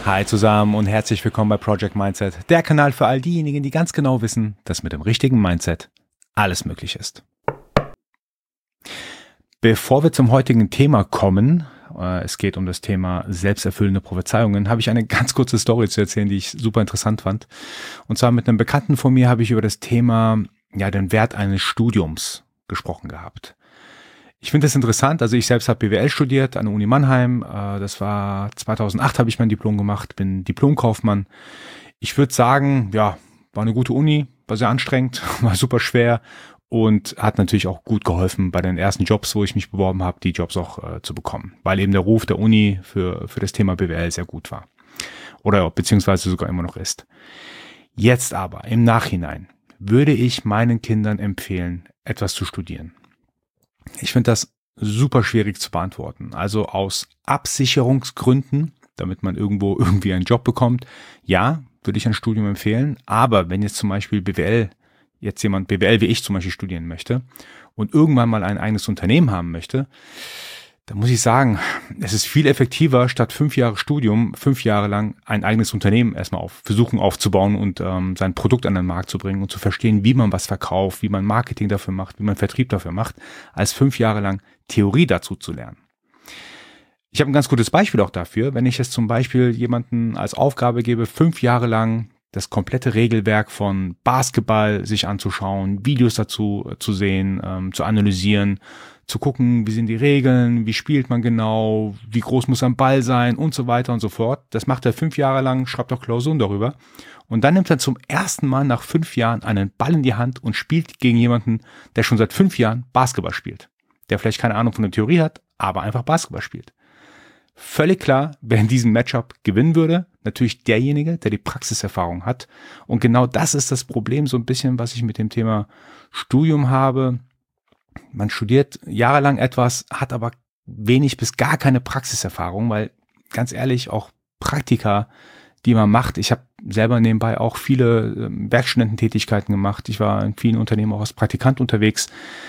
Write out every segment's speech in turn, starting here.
Hi zusammen und herzlich willkommen bei Project Mindset, der Kanal für all diejenigen, die ganz genau wissen, dass mit dem richtigen Mindset alles möglich ist. Bevor wir zum heutigen Thema kommen, es geht um das Thema selbsterfüllende Prophezeiungen, habe ich eine ganz kurze Story zu erzählen, die ich super interessant fand. Und zwar mit einem Bekannten von mir habe ich über das Thema, den Wert eines Studiums gesprochen gehabt. Ich finde das interessant, also ich selbst habe BWL studiert an der Uni Mannheim, das war 2008 habe ich mein Diplom gemacht, bin Diplomkaufmann. Ich würde sagen, war eine gute Uni, war sehr anstrengend, war super schwer und hat natürlich auch gut geholfen bei den ersten Jobs, wo ich mich beworben habe, die Jobs auch zu bekommen, weil eben der Ruf der Uni für das Thema BWL sehr gut war oder beziehungsweise sogar immer noch ist. Jetzt aber im Nachhinein würde ich meinen Kindern empfehlen, etwas zu studieren. Ich finde das super schwierig zu beantworten. Also aus Absicherungsgründen, damit man irgendwie einen Job bekommt, ja, würde ich ein Studium empfehlen. Aber wenn jetzt zum Beispiel jemand BWL wie ich zum Beispiel studieren möchte und irgendwann mal ein eigenes Unternehmen haben möchte, dann muss ich sagen, es ist viel effektiver, statt 5 Jahre Studium, 5 Jahre lang ein eigenes Unternehmen erstmal versuchen aufzubauen und sein Produkt an den Markt zu bringen und zu verstehen, wie man was verkauft, wie man Marketing dafür macht, wie man Vertrieb dafür macht, als 5 Jahre lang Theorie dazu zu lernen. Ich habe ein ganz gutes Beispiel auch dafür, wenn ich es zum Beispiel jemanden als Aufgabe gebe, 5 Jahre lang das komplette Regelwerk von Basketball sich anzuschauen, Videos dazu zu sehen, zu analysieren, zu gucken, wie sind die Regeln, wie spielt man genau, wie groß muss ein Ball sein und so weiter und so fort. Das macht er 5 Jahre lang, schreibt auch Klausuren darüber. Und dann nimmt er zum ersten Mal nach 5 Jahren einen Ball in die Hand und spielt gegen jemanden, der schon seit 5 Jahren Basketball spielt. Der vielleicht keine Ahnung von der Theorie hat, aber einfach Basketball spielt. Völlig klar, wer in diesem Matchup gewinnen würde, natürlich derjenige, der die Praxiserfahrung hat. Und genau das ist das Problem so ein bisschen, was ich mit dem Thema Studium habe. Man studiert jahrelang etwas, hat aber wenig bis gar keine Praxiserfahrung, weil ganz ehrlich, auch Praktika, die man macht, ich habe selber nebenbei auch viele Werkstudententätigkeiten gemacht. Ich war in vielen Unternehmen auch als Praktikant unterwegs.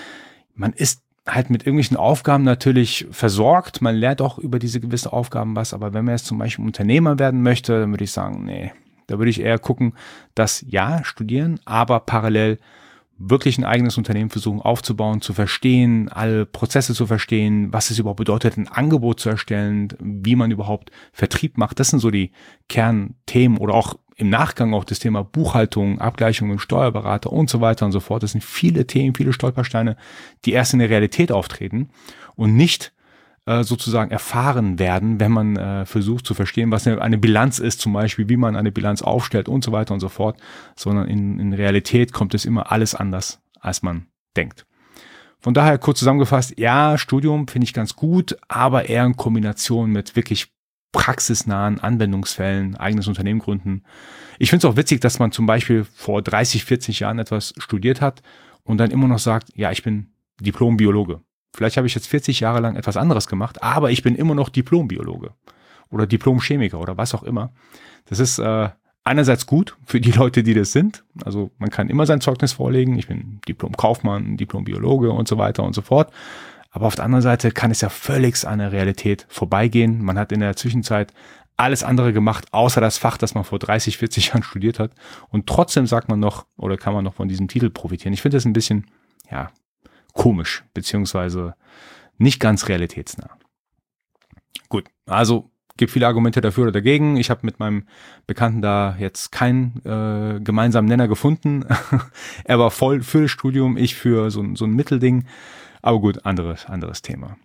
Man ist halt mit irgendwelchen Aufgaben natürlich versorgt. Man lernt auch über diese gewissen Aufgaben was, aber wenn man jetzt zum Beispiel Unternehmer werden möchte, dann würde ich sagen, nee, da würde ich eher gucken, dass studieren, aber parallel wirklich ein eigenes Unternehmen versuchen aufzubauen, zu verstehen, alle Prozesse zu verstehen, was es überhaupt bedeutet, ein Angebot zu erstellen, wie man überhaupt Vertrieb macht. Das sind so die Kernthemen oder auch im Nachgang auch das Thema Buchhaltung, Abgleichung mit dem Steuerberater und so weiter und so fort. Das sind viele Themen, viele Stolpersteine, die erst in der Realität auftreten und nicht sozusagen erfahren werden, wenn man versucht zu verstehen, was eine Bilanz ist, zum Beispiel, wie man eine Bilanz aufstellt und so weiter und so fort, sondern in Realität kommt es immer alles anders, als man denkt. Von daher kurz zusammengefasst, ja, Studium finde ich ganz gut, aber eher in Kombination mit wirklich praxisnahen Anwendungsfällen, eigenes Unternehmen gründen. Ich finde es auch witzig, dass man zum Beispiel vor 30, 40 Jahren etwas studiert hat und dann immer noch sagt, ja, ich bin Diplom-Biologe. Vielleicht habe ich jetzt 40 Jahre lang etwas anderes gemacht, aber ich bin immer noch Diplom-Biologe oder Diplom-Chemiker oder was auch immer. Das ist einerseits gut für die Leute, die das sind. Also man kann immer sein Zeugnis vorlegen. Ich bin Diplom-Kaufmann, Diplom-Biologe und so weiter und so fort. Aber auf der anderen Seite kann es ja völlig an der Realität vorbeigehen. Man hat in der Zwischenzeit alles andere gemacht, außer das Fach, das man vor 30, 40 Jahren studiert hat. Und trotzdem sagt man noch, oder kann man noch von diesem Titel profitieren. Ich finde das ein bisschen, komisch, beziehungsweise nicht ganz realitätsnah. Gut, also gibt viele Argumente dafür oder dagegen. Ich habe mit meinem Bekannten da jetzt keinen gemeinsamen Nenner gefunden. Er war voll für das Studium, ich für so ein Mittelding. Aber gut, anderes Thema.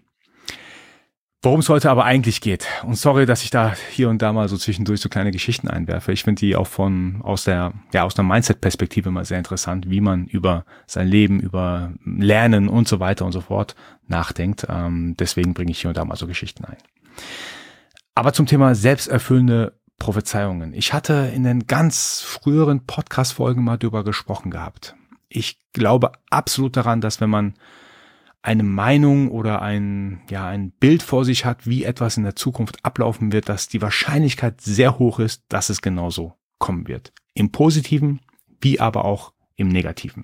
Worum es heute aber eigentlich geht, und sorry, dass ich da hier und da mal so zwischendurch so kleine Geschichten einwerfe. Ich finde die auch aus der Mindset-Perspektive mal sehr interessant, wie man über sein Leben, über Lernen und so weiter und so fort nachdenkt. Deswegen bringe ich hier und da mal so Geschichten ein. Aber zum Thema selbsterfüllende Prophezeiungen. Ich hatte in den ganz früheren Podcast-Folgen mal drüber gesprochen gehabt. Ich glaube absolut daran, dass wenn man eine Meinung oder ein Bild vor sich hat, wie etwas in der Zukunft ablaufen wird, dass die Wahrscheinlichkeit sehr hoch ist, dass es genauso kommen wird. Im Positiven, wie aber auch im Negativen.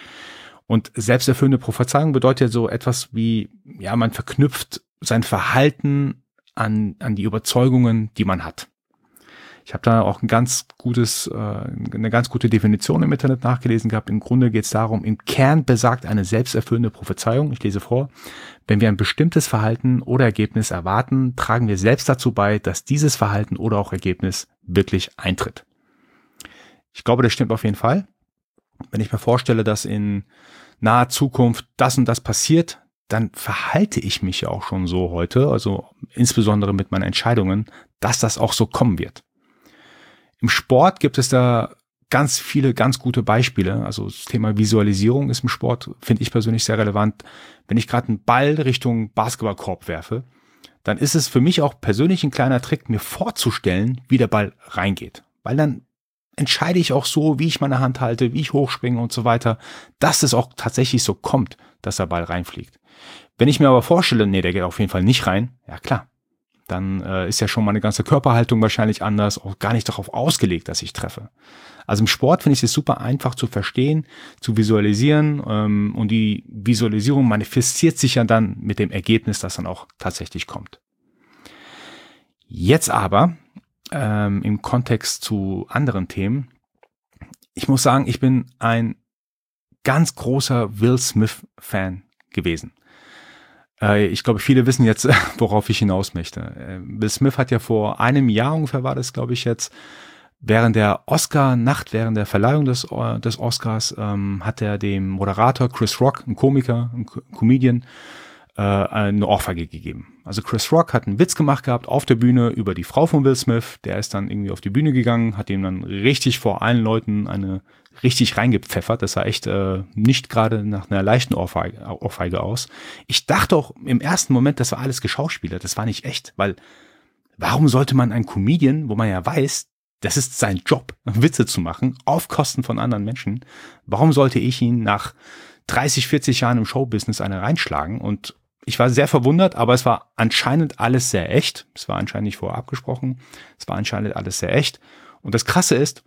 Und selbsterfüllende Prophezeiung bedeutet so etwas wie, man verknüpft sein Verhalten an die Überzeugungen, die man hat. Ich habe da auch eine ganz gute Definition im Internet nachgelesen gehabt. Im Grunde geht es darum, im Kern besagt eine selbsterfüllende Prophezeiung, ich lese vor, wenn wir ein bestimmtes Verhalten oder Ergebnis erwarten, tragen wir selbst dazu bei, dass dieses Verhalten oder auch Ergebnis wirklich eintritt. Ich glaube, das stimmt auf jeden Fall. Wenn ich mir vorstelle, dass in naher Zukunft das und das passiert, dann verhalte ich mich ja auch schon so heute, also insbesondere mit meinen Entscheidungen, dass das auch so kommen wird. Im Sport gibt es da ganz viele, ganz gute Beispiele. Also das Thema Visualisierung ist im Sport, finde ich persönlich sehr relevant. Wenn ich gerade einen Ball Richtung Basketballkorb werfe, dann ist es für mich auch persönlich ein kleiner Trick, mir vorzustellen, wie der Ball reingeht. Weil dann entscheide ich auch so, wie ich meine Hand halte, wie ich hochspringe und so weiter, dass es auch tatsächlich so kommt, dass der Ball reinfliegt. Wenn ich mir aber vorstelle, nee, der geht auf jeden Fall nicht rein, ja klar, dann ist ja schon meine ganze Körperhaltung wahrscheinlich anders, auch gar nicht darauf ausgelegt, dass ich treffe. Also im Sport finde ich es super einfach zu verstehen, zu visualisieren und die Visualisierung manifestiert sich ja dann mit dem Ergebnis, das dann auch tatsächlich kommt. Jetzt aber im Kontext zu anderen Themen. Ich muss sagen, ich bin ein ganz großer Will Smith-Fan gewesen. Ich glaube, viele wissen jetzt, worauf ich hinaus möchte. Will Smith hat ja vor einem Jahr ungefähr, war das, glaube ich, jetzt, während der Oscar-Nacht, während der Verleihung des Oscars, hat er dem Moderator Chris Rock, ein Komiker, ein Comedian, eine Ohrfeige gegeben. Also Chris Rock hat einen Witz gemacht gehabt auf der Bühne über die Frau von Will Smith. Der ist dann irgendwie auf die Bühne gegangen, hat ihm dann richtig vor allen Leuten eine richtig reingepfeffert. Das sah echt nicht gerade nach einer leichten Ohrfeige aus. Ich dachte auch im ersten Moment, das war alles geschauspielert. Das war nicht echt, weil warum sollte man einen Comedian, wo man ja weiß, das ist sein Job, Witze zu machen, auf Kosten von anderen Menschen, warum sollte ich ihn nach 30, 40 Jahren im Showbusiness eine reinschlagen? Und ich war sehr verwundert, aber es war anscheinend alles sehr echt. Es war anscheinend nicht vorher abgesprochen. Es war anscheinend alles sehr echt. Und das Krasse ist,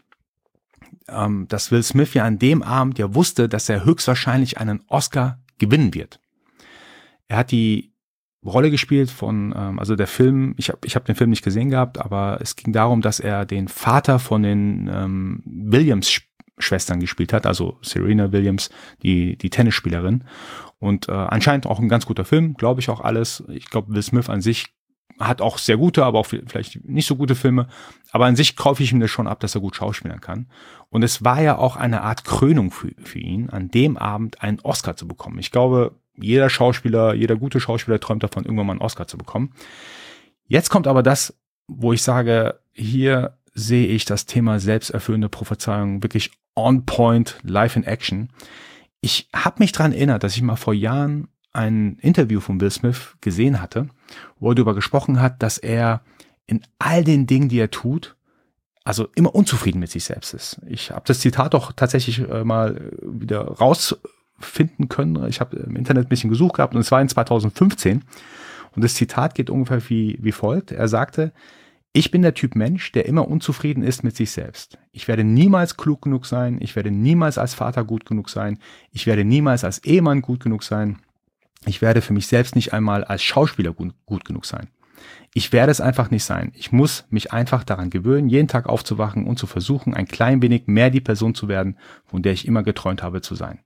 dass Will Smith ja an dem Abend ja wusste, dass er höchstwahrscheinlich einen Oscar gewinnen wird. Er hat die Rolle gespielt von, also der Film, ich hab den Film nicht gesehen gehabt, aber es ging darum, dass er den Vater von den Williams-Schwestern gespielt hat, also Serena Williams, die Tennisspielerin. Und anscheinend auch ein ganz guter Film, glaube ich auch alles. Ich glaube, Will Smith an sich hat auch sehr gute, aber auch vielleicht nicht so gute Filme. Aber an sich kaufe ich ihm das schon ab, dass er gut schauspielern kann. Und es war ja auch eine Art Krönung für ihn, an dem Abend einen Oscar zu bekommen. Ich glaube, jeder gute Schauspieler träumt davon, irgendwann mal einen Oscar zu bekommen. Jetzt kommt aber das, wo ich sage, hier sehe ich das Thema selbsterfüllende Prophezeiung wirklich on point, live in action. Ich habe mich daran erinnert, dass ich mal vor Jahren ein Interview von Will Smith gesehen hatte, wo er darüber gesprochen hat, dass er in all den Dingen, die er tut, also immer unzufrieden mit sich selbst ist. Ich habe das Zitat doch tatsächlich mal wieder rausfinden können. Ich habe im Internet ein bisschen gesucht gehabt und es war in 2015. Und das Zitat geht ungefähr wie folgt. Er sagte: Ich bin der Typ Mensch, der immer unzufrieden ist mit sich selbst. Ich werde niemals klug genug sein. Ich werde niemals als Vater gut genug sein. Ich werde niemals als Ehemann gut genug sein. Ich werde für mich selbst nicht einmal als Schauspieler gut genug sein. Ich werde es einfach nicht sein. Ich muss mich einfach daran gewöhnen, jeden Tag aufzuwachen und zu versuchen, ein klein wenig mehr die Person zu werden, von der ich immer geträumt habe zu sein.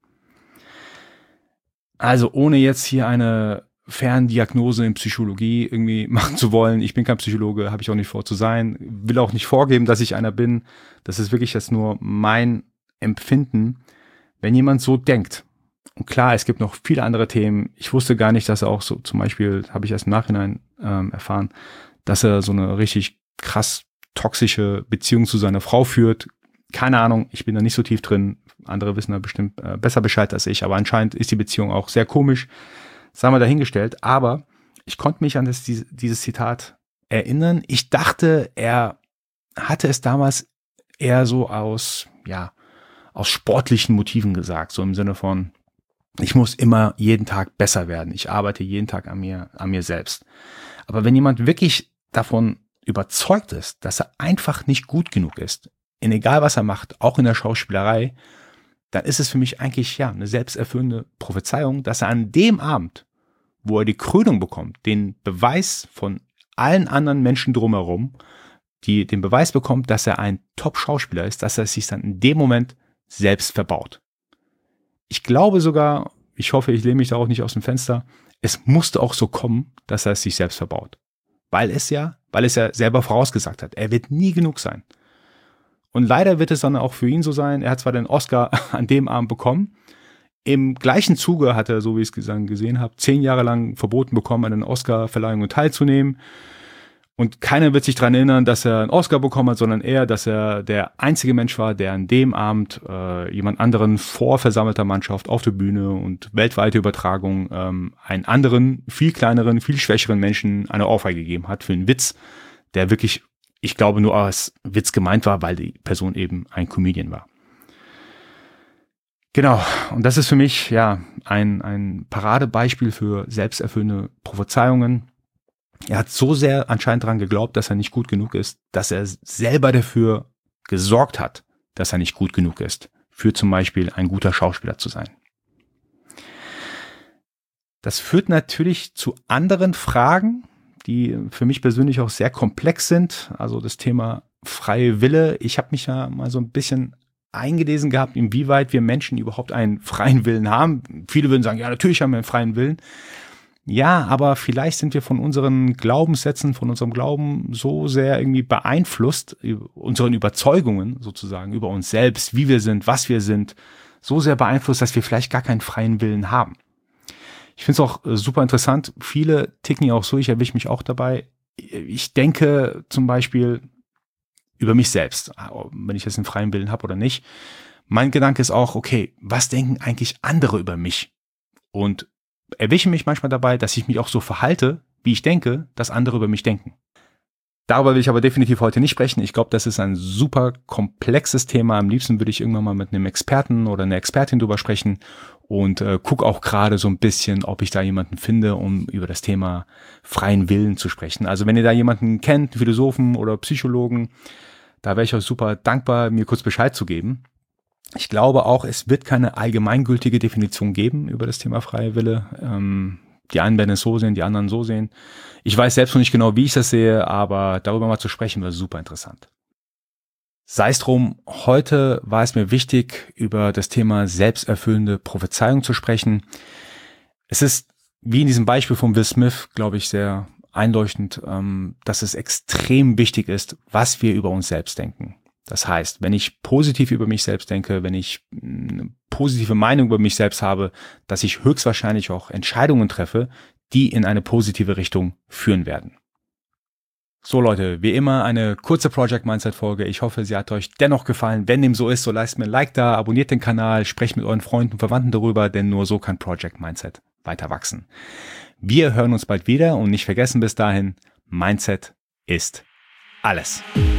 Also ohne jetzt hier eine Ferndiagnose in Psychologie irgendwie machen zu wollen. Ich bin kein Psychologe, habe ich auch nicht vor zu sein, will auch nicht vorgeben, dass ich einer bin. Das ist wirklich jetzt nur mein Empfinden, wenn jemand so denkt. Und klar, es gibt noch viele andere Themen. Ich wusste gar nicht, dass er auch so, zum Beispiel, habe ich erst im Nachhinein erfahren, dass er so eine richtig krass toxische Beziehung zu seiner Frau führt. Keine Ahnung, ich bin da nicht so tief drin. Andere wissen da bestimmt besser Bescheid als ich, aber anscheinend ist die Beziehung auch sehr komisch. Sei mal dahingestellt, aber ich konnte mich an dieses Zitat erinnern. Ich dachte, er hatte es damals eher so aus sportlichen Motiven gesagt, so im Sinne von, ich muss immer jeden Tag besser werden. Ich arbeite jeden Tag an mir selbst. Aber wenn jemand wirklich davon überzeugt ist, dass er einfach nicht gut genug ist, in egal was er macht, auch in der Schauspielerei, dann ist es für mich eigentlich eine selbsterfüllende Prophezeiung, dass er an dem Abend, wo er die Krönung bekommt, den Beweis von allen anderen Menschen drumherum, den Beweis bekommt, dass er ein Top-Schauspieler ist, dass er es sich dann in dem Moment selbst verbaut. Ich glaube sogar, ich hoffe, ich lehne mich da auch nicht aus dem Fenster, es musste auch so kommen, dass er es sich selbst verbaut. Weil es ja selber vorausgesagt hat, er wird nie genug sein. Und leider wird es dann auch für ihn so sein, er hat zwar den Oscar an dem Abend bekommen, im gleichen Zuge hat er, so wie ich es gesehen habe, 10 Jahre lang verboten bekommen, an den Oscar-Verleihungen teilzunehmen. Und keiner wird sich daran erinnern, dass er einen Oscar bekommen hat, sondern eher, dass er der einzige Mensch war, der an dem Abend jemand anderen vor versammelter Mannschaft auf der Bühne und weltweite Übertragung einen anderen, viel kleineren, viel schwächeren Menschen eine Ohrfeige gegeben hat für einen Witz, der wirklich, ich glaube, nur als Witz gemeint war, weil die Person eben ein Comedian war. Genau, und das ist für mich ja ein Paradebeispiel für selbsterfüllende Prophezeiungen. Er hat so sehr anscheinend daran geglaubt, dass er nicht gut genug ist, dass er selber dafür gesorgt hat, dass er nicht gut genug ist, für zum Beispiel ein guter Schauspieler zu sein. Das führt natürlich zu anderen Fragen, die für mich persönlich auch sehr komplex sind. Also das Thema freie Wille. Ich habe mich ja mal so ein bisschen eingelesen gehabt, inwieweit wir Menschen überhaupt einen freien Willen haben. Viele würden sagen, ja, natürlich haben wir einen freien Willen. Ja, aber vielleicht sind wir von unseren Glaubenssätzen, von unserem Glauben so sehr irgendwie beeinflusst, unseren Überzeugungen sozusagen über uns selbst, wie wir sind, was wir sind, so sehr beeinflusst, dass wir vielleicht gar keinen freien Willen haben. Ich finde es auch super interessant. Viele ticken ja auch so, ich erwische mich auch dabei. Ich denke zum Beispiel über mich selbst, wenn ich jetzt einen freien Willen habe oder nicht. Mein Gedanke ist auch, okay, was denken eigentlich andere über mich? Und erwische mich manchmal dabei, dass ich mich auch so verhalte, wie ich denke, dass andere über mich denken. Darüber will ich aber definitiv heute nicht sprechen. Ich glaube, das ist ein super komplexes Thema. Am liebsten würde ich irgendwann mal mit einem Experten oder einer Expertin drüber sprechen und gucke auch gerade so ein bisschen, ob ich da jemanden finde, um über das Thema freien Willen zu sprechen. Also wenn ihr da jemanden kennt, einen Philosophen oder Psychologen, da wäre ich euch super dankbar, mir kurz Bescheid zu geben. Ich glaube auch, es wird keine allgemeingültige Definition geben über das Thema freie Wille. Die einen werden es so sehen, die anderen so sehen. Ich weiß selbst noch nicht genau, wie ich das sehe, aber darüber mal zu sprechen, wäre super interessant. Sei es drum, heute war es mir wichtig, über das Thema selbsterfüllende Prophezeiung zu sprechen. Es ist, wie in diesem Beispiel von Will Smith, glaube ich, sehr einleuchtend, dass es extrem wichtig ist, was wir über uns selbst denken. Das heißt, wenn ich positiv über mich selbst denke, wenn ich eine positive Meinung über mich selbst habe, dass ich höchstwahrscheinlich auch Entscheidungen treffe, die in eine positive Richtung führen werden. So Leute, wie immer eine kurze Project Mindset Folge. Ich hoffe, sie hat euch dennoch gefallen. Wenn dem so ist, so lasst mir ein Like da, abonniert den Kanal, sprecht mit euren Freunden und Verwandten darüber, denn nur so kann Project Mindset weiter wachsen. Wir hören uns bald wieder und nicht vergessen bis dahin, Mindset ist alles.